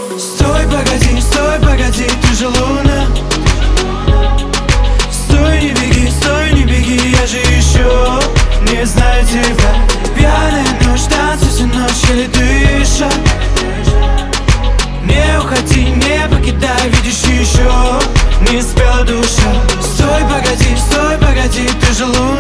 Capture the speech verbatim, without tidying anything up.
Стой, погоди, стой, погоди, ты же луна. Стой, не беги, стой, не беги, я же еще не знаю тебя. Пьяная ночь, танцы всю ночь, еле дыша. Не уходи, не покидай, видишь, еще не спела душа. Стой, погоди, стой, погоди, ты же луна.